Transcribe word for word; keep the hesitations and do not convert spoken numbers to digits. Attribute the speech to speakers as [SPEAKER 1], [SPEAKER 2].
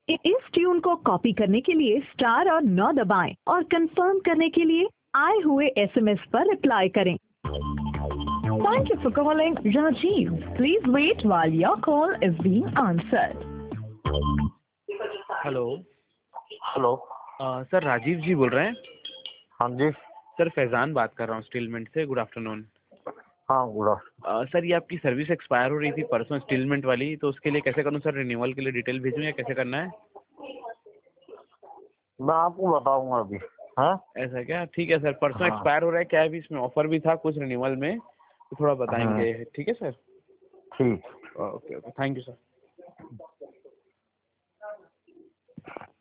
[SPEAKER 1] इ- इस ट्यून को कॉपी करने के लिए स्टार और नौ दबाएं और कंफर्म करने के लिए आए हुए एसएमएस पर रिप्लाई करें। Thank you for calling Rajiv, please wait while your call is being answered.
[SPEAKER 2] Hello.
[SPEAKER 3] Hello.
[SPEAKER 2] Uh, sir Rajiv ji बोल रहे हैं?
[SPEAKER 3] हाँ जी।
[SPEAKER 2] सर फैज़ान बात कर रहा हूँ स्टीलमेंट से। Good afternoon.
[SPEAKER 3] हाँ गुड
[SPEAKER 2] अ, सर ये आपकी सर्विस एक्सपायर हो रही थी परसों स्टीलमेंट वाली, तो उसके लिए कैसे करूँ सर? रिन्यूअल के लिए डिटेल भेजूँ या कैसे करना है?
[SPEAKER 3] मैं आपको बताऊंगा अभी। हाँ
[SPEAKER 2] ऐसा क्या? ठीक है सर, परसों
[SPEAKER 3] हाँ
[SPEAKER 2] एक्सपायर हो रहा है। क्या है, अभी इसमें ऑफर भी था कुछ रिन्यूअल में, तो थोड़ा
[SPEAKER 3] हाँ
[SPEAKER 2] बताएंगे? ठीक है सर।
[SPEAKER 3] ठीक।
[SPEAKER 2] Okay okay, thank you sir.